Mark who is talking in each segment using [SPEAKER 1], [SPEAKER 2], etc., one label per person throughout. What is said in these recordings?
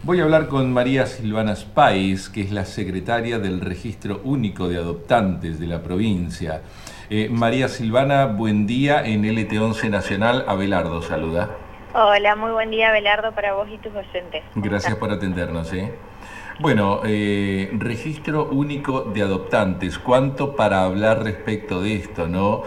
[SPEAKER 1] Voy a hablar con María Silvana Spáez, que es la secretaria del Registro Único de Adoptantes de la provincia. María Silvana, buen día en LT11 Nacional. Abelardo saluda.
[SPEAKER 2] Hola, muy buen día, Abelardo, para vos y tus oyentes. ¿Cómo estás?
[SPEAKER 1] Gracias por atendernos. Bueno, registro único de adoptantes. ¿Cuánto para hablar respecto de esto, no?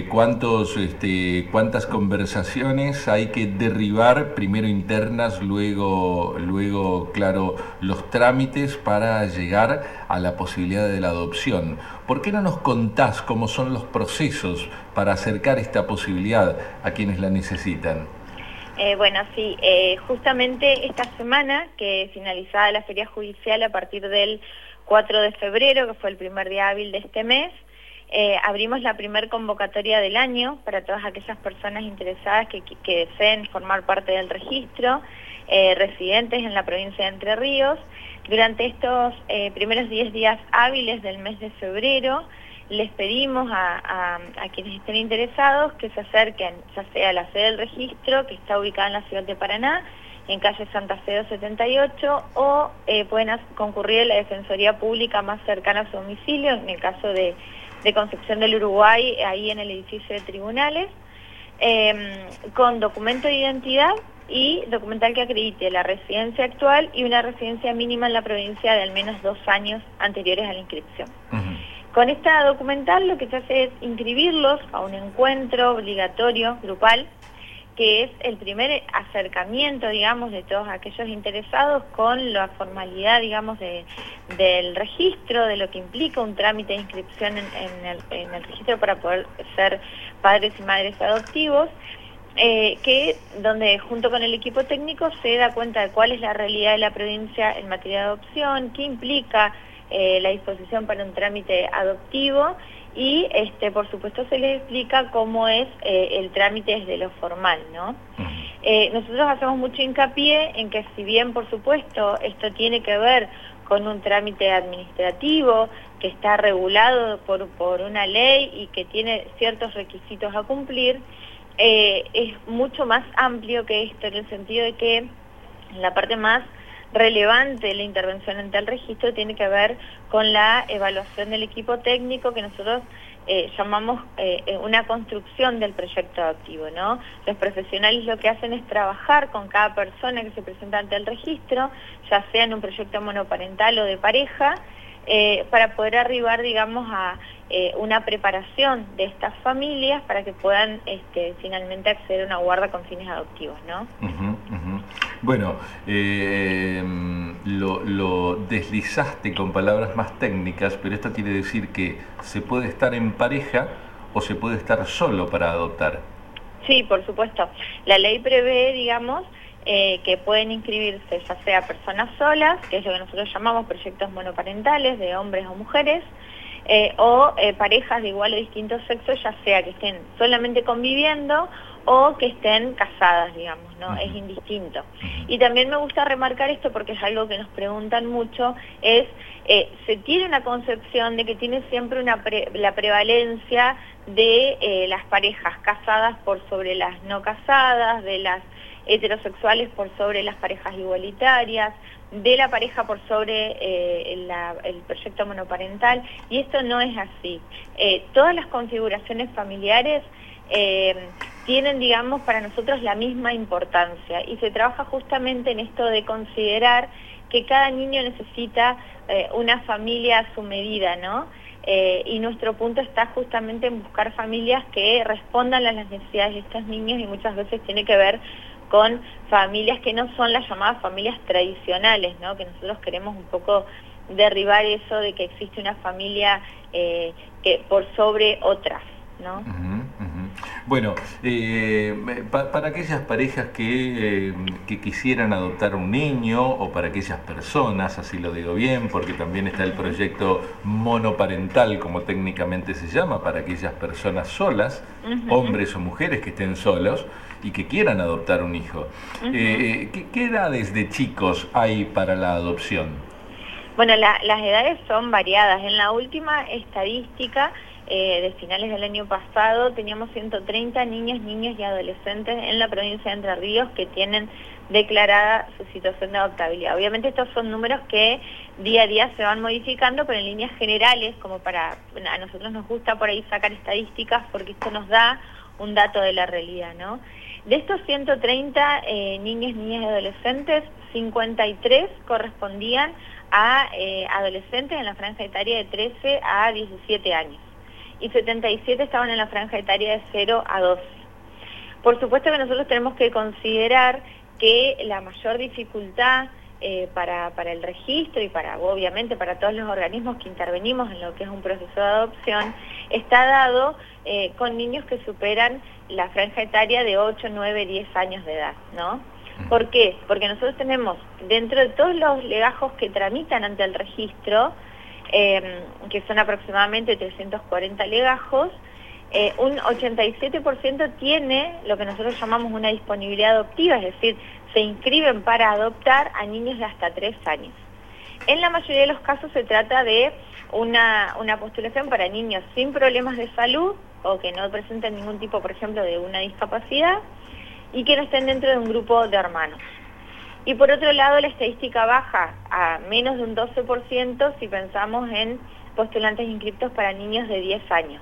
[SPEAKER 1] ¿Cuántas conversaciones hay que derribar, primero internas, luego, claro, los trámites para llegar a la posibilidad de la adopción? ¿Por qué no nos contás cómo son los procesos para acercar esta posibilidad a quienes la necesitan?
[SPEAKER 2] Bueno, sí, justamente esta semana que finalizada la feria judicial a partir del 4 de febrero, que fue el primer día hábil de este mes, abrimos la primer convocatoria del año para todas aquellas personas interesadas que deseen formar parte del registro, residentes en la provincia de Entre Ríos. Durante estos primeros 10 días hábiles del mes de febrero, les pedimos a quienes estén interesados que se acerquen, ya sea a la sede del registro, que está ubicada en la ciudad de Paraná, en calle Santa Fe 278, o pueden concurrir a la Defensoría Pública más cercana a su domicilio, en el caso de Concepción del Uruguay, ahí en el edificio de tribunales, con documento de identidad y documental que acredite la residencia actual y una residencia mínima en la provincia de al menos 2 años anteriores a la inscripción. Con esta documental lo que se hace es inscribirlos a un encuentro obligatorio, grupal, que es el primer acercamiento, digamos, de todos aquellos interesados con la formalidad, digamos, del registro, de lo que implica un trámite de inscripción en el registro para poder ser padres y madres adoptivos, donde junto con el equipo técnico se da cuenta de cuál es la realidad de la provincia en materia de adopción, qué implica la disposición para un trámite adoptivo y por supuesto se les explica cómo es el trámite desde lo formal, ¿no? Nosotros hacemos mucho hincapié en que si bien por supuesto esto tiene que ver con un trámite administrativo que está regulado por una ley y que tiene ciertos requisitos a cumplir, es mucho más amplio que esto en el sentido de que la parte más relevante de la intervención ante el registro tiene que ver con la evaluación del equipo técnico que nosotros llamamos una construcción del proyecto adoptivo, ¿no? Los profesionales lo que hacen es trabajar con cada persona que se presenta ante el registro, ya sea en un proyecto monoparental o de pareja, para poder arribar, digamos, a una preparación de estas familias para que puedan finalmente acceder a una guarda con fines adoptivos, ¿no?
[SPEAKER 1] Bueno, lo deslizaste con palabras más técnicas, pero esto quiere decir que se puede estar en pareja o se puede estar solo para adoptar.
[SPEAKER 2] Sí, por supuesto. La ley prevé, digamos, que pueden inscribirse ya sea personas solas, que es lo que nosotros llamamos proyectos monoparentales de hombres o mujeres, o parejas de igual o distinto sexo, ya sea que estén solamente conviviendo o que estén casadas, digamos, ¿no? Es indistinto. Y también me gusta remarcar esto porque es algo que nos preguntan mucho, se tiene una concepción de que tiene siempre la prevalencia de las parejas casadas por sobre las no casadas, de las heterosexuales por sobre las parejas igualitarias, de la pareja por sobre el proyecto monoparental, y esto no es así. Todas las configuraciones familiares tienen, digamos, para nosotros la misma importancia y se trabaja justamente en esto de considerar que cada niño necesita una familia a su medida, ¿no? Y nuestro punto está justamente en buscar familias que respondan a las necesidades de estos niños y muchas veces tiene que ver con familias que no son las llamadas familias tradicionales, ¿no? Que nosotros queremos un poco derribar eso de que existe una familia que por sobre otras, ¿no?
[SPEAKER 1] Bueno, para aquellas parejas que quisieran adoptar un niño o para aquellas personas, así lo digo bien, porque también está el proyecto monoparental, como técnicamente se llama, para aquellas personas solas, hombres o mujeres que estén solos y que quieran adoptar un hijo. ¿Qué edades de chicos hay para la adopción?
[SPEAKER 2] Bueno, las edades son variadas. En la última estadística de finales del año pasado teníamos 130 niños, niñas y adolescentes en la provincia de Entre Ríos que tienen declarada su situación de adoptabilidad. Obviamente estos son números que día a día se van modificando, pero en líneas generales, como a nosotros nos gusta por ahí sacar estadísticas, porque esto nos da un dato de la realidad, ¿no? De estos 130 niñas y adolescentes, 53 correspondían a adolescentes en la franja etaria de 13 a 17 años y 77 estaban en la franja etaria de 0 a 12. Por supuesto que nosotros tenemos que considerar que la mayor dificultad para el registro y obviamente para todos los organismos que intervenimos en lo que es un proceso de adopción está dado con niños que superan la franja etaria de 8, 9, 10 años de edad, ¿no? ¿Por qué? Porque nosotros tenemos, dentro de todos los legajos que tramitan ante el registro, que son aproximadamente 340 legajos, un 87% tiene lo que nosotros llamamos una disponibilidad adoptiva, es decir, se inscriben para adoptar a niños de hasta 3 años. En la mayoría de los casos se trata de una postulación para niños sin problemas de salud o que no presenten ningún tipo, por ejemplo, de una discapacidad y que no estén dentro de un grupo de hermanos. Y por otro lado, la estadística baja a menos de un 12% si pensamos en postulantes inscriptos para niños de 10 años.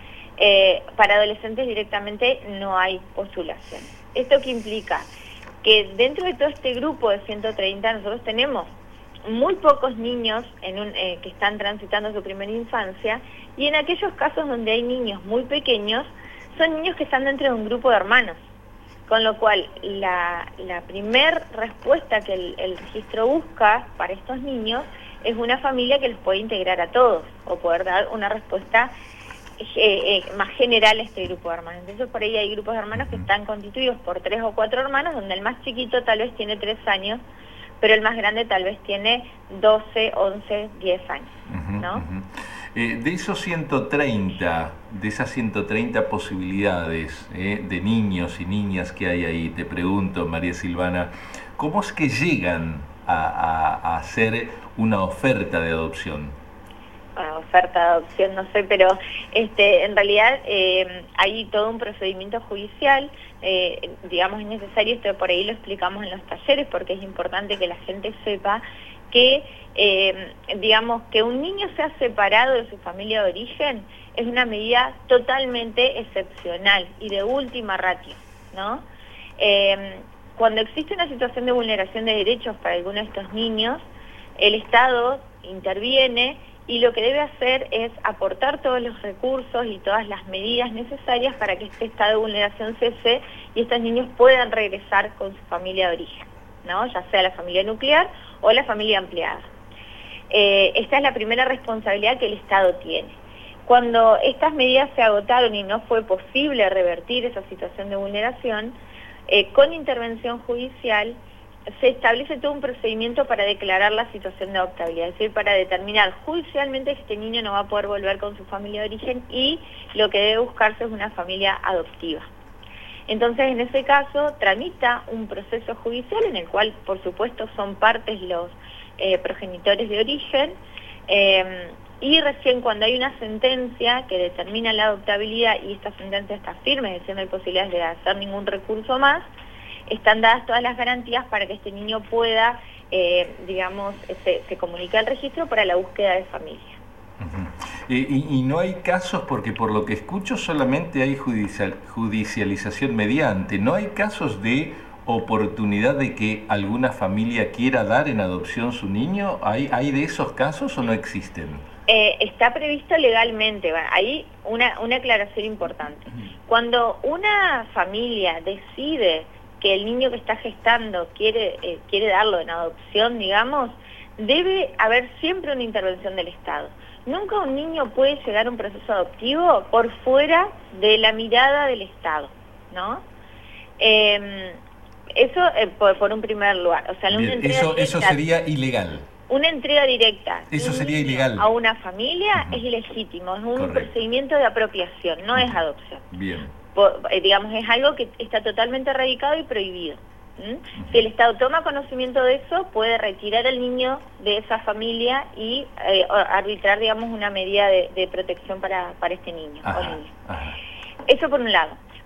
[SPEAKER 2] Para adolescentes directamente no hay postulación. ¿Esto qué implica? Que dentro de todo este grupo de 130 nosotros tenemos muy pocos niños que están transitando su primera infancia, y en aquellos casos donde hay niños muy pequeños, son niños que están dentro de un grupo de hermanos. Con lo cual, la primer respuesta que el registro busca para estos niños es una familia que los puede integrar a todos, o poder dar una respuesta más general a este grupo de hermanos. Entonces, por ahí hay grupos de hermanos que están constituidos por 3 o 4 hermanos, donde el más chiquito tal vez tiene 3 años, pero el más grande tal vez tiene 12, 11, 10 años, ¿no?
[SPEAKER 1] De esos 130, de esas 130 posibilidades de niños y niñas que hay ahí, te pregunto, María Silvana, ¿cómo es que llegan a hacer una oferta de adopción?
[SPEAKER 2] Oferta de adopción, no sé, pero en realidad hay todo un procedimiento judicial, digamos, es necesario, esto por ahí lo explicamos en los talleres porque es importante que la gente sepa que, digamos, que un niño sea separado de su familia de origen es una medida totalmente excepcional y de última ratio, ¿no? Cuando existe una situación de vulneración de derechos para alguno de estos niños, el Estado interviene y lo que debe hacer es aportar todos los recursos y todas las medidas necesarias para que este estado de vulneración cese y estos niños puedan regresar con su familia de origen, ¿no? Ya sea la familia nuclear o la familia ampliada. Esta es la primera responsabilidad que el Estado tiene. Cuando estas medidas se agotaron y no fue posible revertir esa situación de vulneración, con intervención judicial se establece todo un procedimiento para declarar la situación de adoptabilidad, es decir, para determinar judicialmente que este niño no va a poder volver con su familia de origen y lo que debe buscarse es una familia adoptiva. Entonces, en ese caso, tramita un proceso judicial en el cual, por supuesto, son partes los progenitores de origen, y recién cuando hay una sentencia que determina la adoptabilidad y esta sentencia está firme, es decir, no hay posibilidades de hacer ningún recurso más, están dadas todas las garantías para que este niño pueda, digamos, se comunique al registro para la búsqueda de familia.
[SPEAKER 1] Y no hay casos, porque por lo que escucho solamente hay judicialización mediante, ¿no hay casos de oportunidad de que alguna familia quiera dar en adopción su niño? ¿Hay de esos casos o no existen?
[SPEAKER 2] Está previsto legalmente. Hay una aclaración importante. Cuando una familia decide que el niño que está gestando quiere darlo en adopción, digamos, debe haber siempre una intervención del Estado. Nunca un niño puede llegar a un proceso adoptivo por fuera de la mirada del Estado, ¿no? Eso por un primer lugar. O sea,
[SPEAKER 1] bien, eso sería ilegal.
[SPEAKER 2] Una entrega directa
[SPEAKER 1] eso sería ilegal
[SPEAKER 2] a una familia es ilegítimo, es un procedimiento de apropiación, no es adopción.
[SPEAKER 1] Bien.
[SPEAKER 2] Digamos, es algo que está totalmente erradicado y prohibido. Si el Estado toma conocimiento de eso, puede retirar al niño de esa familia y arbitrar, digamos, una medida de protección para este niño o niña. Eso por un lado.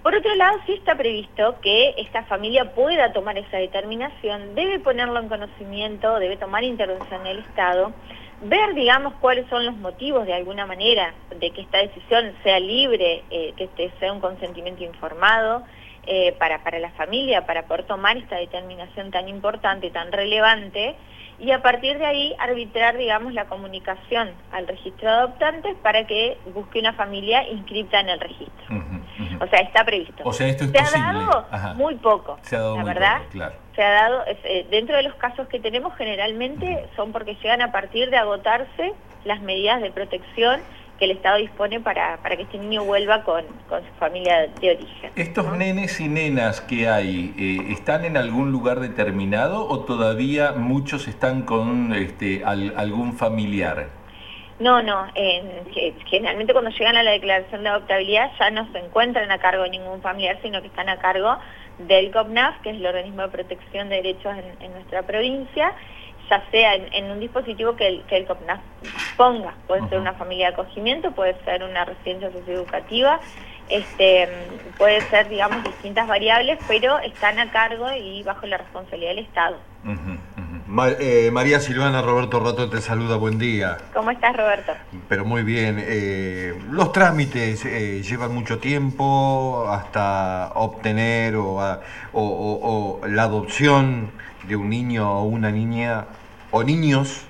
[SPEAKER 2] Por otro lado, sí está previsto que esta familia pueda tomar esa determinación, debe ponerlo en conocimiento, debe tomar intervención del Estado, ver, digamos, cuáles son los motivos de alguna manera de que esta decisión sea libre, que este sea un consentimiento informado para la familia, para poder tomar esta determinación tan importante, tan relevante, y a partir de ahí arbitrar, digamos, la comunicación al registro de adoptantes para que busque una familia inscripta en el registro. O sea, está previsto.
[SPEAKER 1] O sea, esto es
[SPEAKER 2] posible. Se ha dado muy poco,
[SPEAKER 1] se ha dado
[SPEAKER 2] la
[SPEAKER 1] muy
[SPEAKER 2] verdad.
[SPEAKER 1] Poco, claro.
[SPEAKER 2] Se ha dado, dentro de los casos que tenemos, generalmente son porque llegan a partir de agotarse las medidas de protección que el Estado dispone para que este niño vuelva con su familia de origen.
[SPEAKER 1] ¿Estos nenes y nenas que hay están en algún lugar determinado o todavía muchos están con algún familiar?
[SPEAKER 2] No, generalmente cuando llegan a la declaración de adoptabilidad ya no se encuentran a cargo de ningún familiar, sino que están a cargo del COPNAF, que es el organismo de protección de derechos en nuestra provincia, ya sea en un dispositivo que el COPNAF ponga. Puede ser una familia de acogimiento, puede ser una residencia socioeducativa, puede ser, digamos, distintas variables, pero están a cargo y bajo la responsabilidad del Estado.
[SPEAKER 3] María Silvana, Roberto Rato te saluda, buen día.
[SPEAKER 2] ¿Cómo estás, Roberto?
[SPEAKER 3] Pero muy bien. Los trámites llevan mucho tiempo hasta obtener o la adopción de un niño o una niña o niños.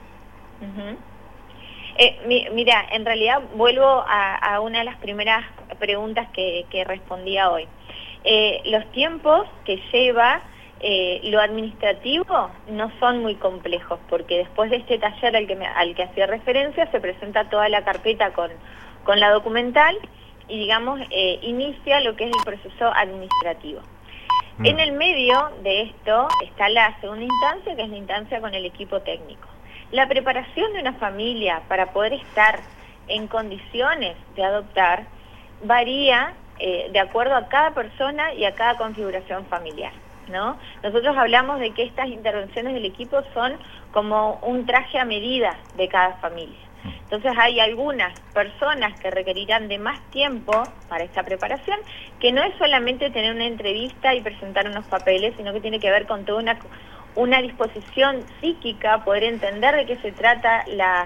[SPEAKER 2] Mira, en realidad vuelvo a una de las primeras preguntas que respondía hoy. Los tiempos que lleva lo administrativo no son muy complejos, porque después de este taller al que hacía referencia se presenta toda la carpeta con la documental y, digamos, inicia lo que es el proceso administrativo. En el medio de esto está la segunda instancia, que es la instancia con el equipo técnico. La preparación de una familia para poder estar en condiciones de adoptar varía de acuerdo a cada persona y a cada configuración familiar, ¿no? Nosotros hablamos de que estas intervenciones del equipo son como un traje a medida de cada familia. Entonces hay algunas personas que requerirán de más tiempo para esta preparación, que no es solamente tener una entrevista y presentar unos papeles, sino que tiene que ver con toda una disposición psíquica, poder entender de qué se trata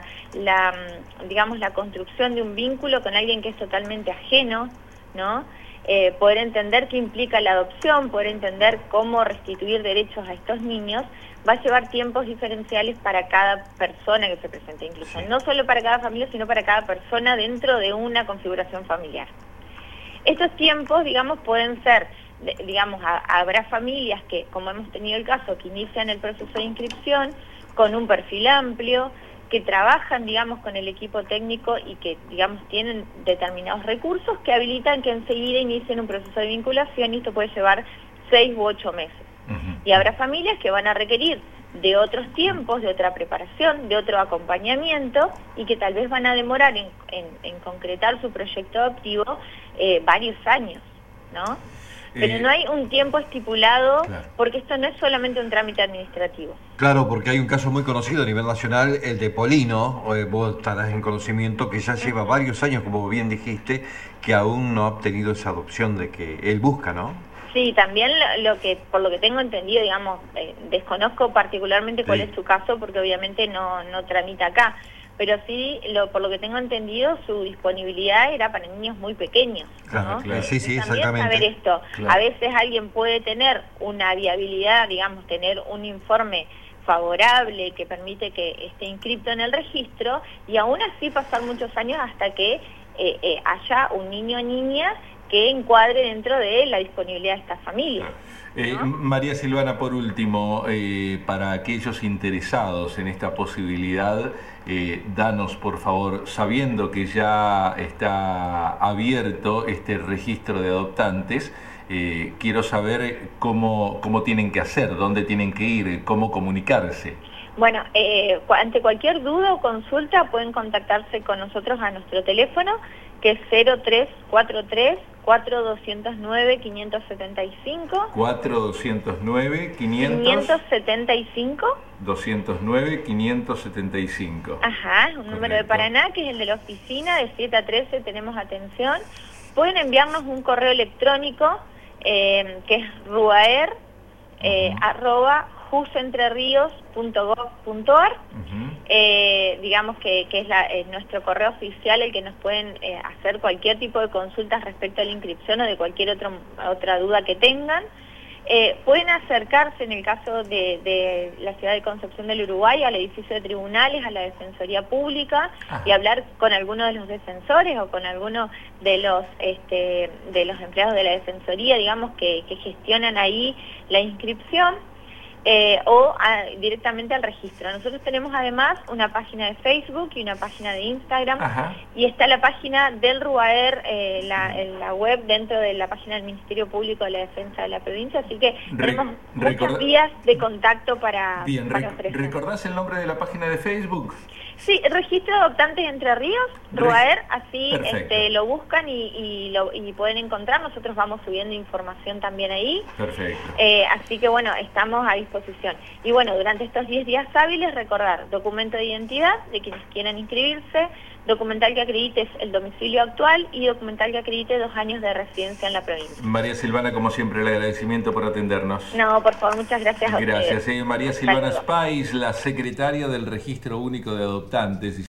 [SPEAKER 2] digamos, la construcción de un vínculo con alguien que es totalmente ajeno, ¿no? Poder entender qué implica la adopción, poder entender cómo restituir derechos a estos niños, va a llevar tiempos diferenciales para cada persona que se presente, incluso no solo para cada familia, sino para cada persona dentro de una configuración familiar. Estos tiempos, digamos, pueden ser, digamos, habrá familias que, como hemos tenido el caso, que inician el proceso de inscripción con un perfil amplio, que trabajan, digamos, con el equipo técnico y que, digamos, tienen determinados recursos que habilitan que enseguida inicien un proceso de vinculación, y esto puede llevar 6 u 8 meses. Y habrá familias que van a requerir de otros tiempos, de otra preparación, de otro acompañamiento, y que tal vez van a demorar en concretar su proyecto adoptivo varios años, ¿no? Pero no hay un tiempo estipulado, porque esto no es solamente un trámite administrativo.
[SPEAKER 3] Claro, porque hay un caso muy conocido a nivel nacional, el de Polino, vos estarás en conocimiento, que ya lleva varios años, como bien dijiste, que aún no ha obtenido esa adopción de que él busca, ¿no?
[SPEAKER 2] Sí, también por lo que tengo entendido, digamos, desconozco particularmente cuál es su caso, porque obviamente no tramita acá, pero sí, por lo que tengo entendido, su disponibilidad era para niños muy pequeños,
[SPEAKER 3] ¿no? Claro. Sí,
[SPEAKER 2] también
[SPEAKER 3] exactamente.
[SPEAKER 2] Saber esto, a veces alguien puede tener una viabilidad, digamos, tener un informe favorable que permite que esté inscrito en el registro, y aún así pasar muchos años hasta que haya un niño o niña que encuadre dentro de la disponibilidad de esta familia. ¿No?
[SPEAKER 1] María Silvana, por último, para aquellos interesados en esta posibilidad, danos por favor, sabiendo que ya está abierto este registro de adoptantes, quiero saber cómo tienen que hacer, dónde tienen que ir, cómo comunicarse.
[SPEAKER 2] Bueno, ante cualquier duda o consulta pueden contactarse con nosotros a nuestro teléfono, que es 0343 4209-575. 4209-575. 209-575. Ajá, un número de Paraná, que es el de la oficina, de 7 a 13 tenemos atención. pueden enviarnos un correo electrónico que es ruaer @jusentrerios.gov.ar. Digamos que es nuestro correo oficial, el que nos pueden hacer cualquier tipo de consultas respecto a la inscripción o de cualquier otra duda que tengan. Pueden acercarse, en el caso de la ciudad de Concepción del Uruguay, al edificio de tribunales, a la Defensoría Pública, y hablar con alguno de los defensores o con alguno de los empleados de la Defensoría, digamos, que gestionan ahí la inscripción. O directamente al registro. Nosotros tenemos además una página de Facebook y una página de Instagram. Y está la página del RUAER, la web dentro de la página del Ministerio Público de la Defensa de la provincia, así que tenemos muchas vías de contacto para ofrecer.
[SPEAKER 1] ¿Recordás el nombre de la página de Facebook?
[SPEAKER 2] Sí, Registro de Adoptantes Entre Ríos, RUAER, así lo buscan y pueden encontrar. Nosotros vamos subiendo información también ahí.
[SPEAKER 1] Perfecto.
[SPEAKER 2] Así que bueno, estamos a disposición. Y bueno, durante estos 10 días hábiles, recordar documento de identidad de quienes quieran inscribirse, documental que acredite el domicilio actual y documental que acredite 2 años de residencia en la provincia.
[SPEAKER 1] María Silvana, como siempre, el agradecimiento por atendernos.
[SPEAKER 2] No, por favor, muchas gracias a ustedes.
[SPEAKER 1] Gracias. María Silvana Spais, la secretaria del Registro Único de Adoptantes.